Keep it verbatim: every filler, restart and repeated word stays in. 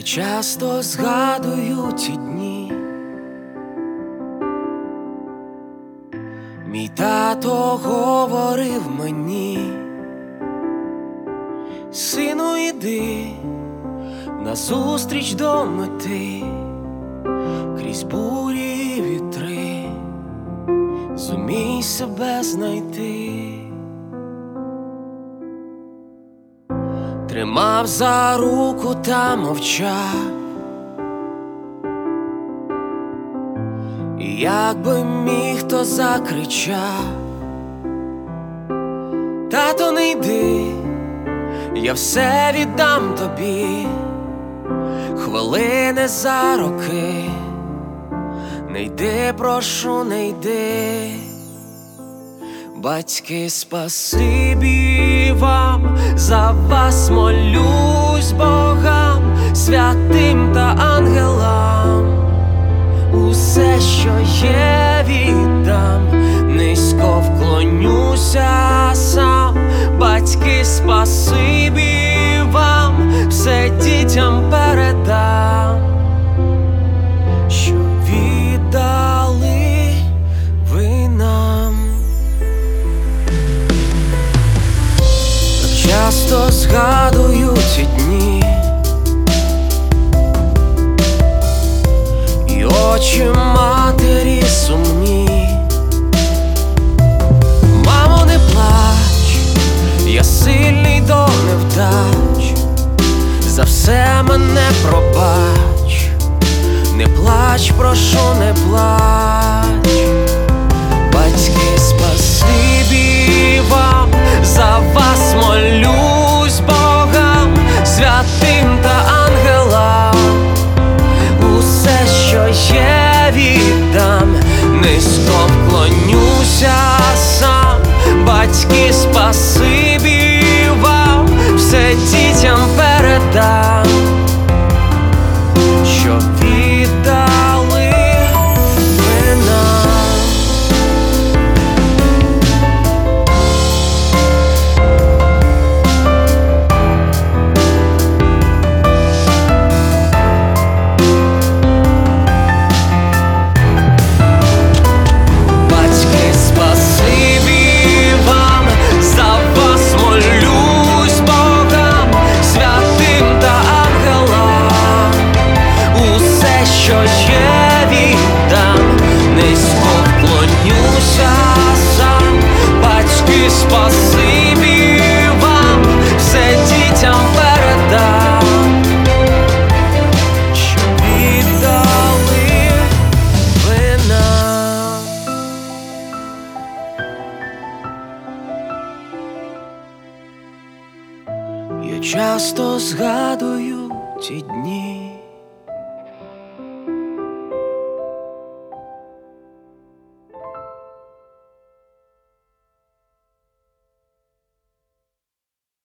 Я часто згадую ті дні. Мій тато говорив мені: сину, іди назустріч до мети, крізь бурі й вітри зумій себе знайти. Тримав за руку та мовчав, і якби міг, то закричав: тато, не йди, я все віддам тобі. Хвилини за роки, не йди, прошу, не йди. Батьки, спасибі вам, за вас молюсь богам, святим та ангелам. Усе, що є, віддам, низько вклонюся сам. Батьки, спасибі вам, все дітям передам, що віддали ви нам. Так часто згадую ті дні, і очі матері сумні. Мамо, не плач, я сильний до невдач, за все мене пробач. Не плач, прошу, не плач. Батьки, спасибі вам, за вас молюсь богам, святим та ангелам. Усе, що є, віддам, низько вклонюся сам. Батьки, спасибі вам, все дітям передам, що віддали ви нам. Батьки, спасибі вам, за вас молюсь богам, святим та ангелам. Усе, що є, віддам, низько вклонюся сам. Батьки, спасибі вам, все дітям передам, що віддали ви нам. Я часто згадую ті дні,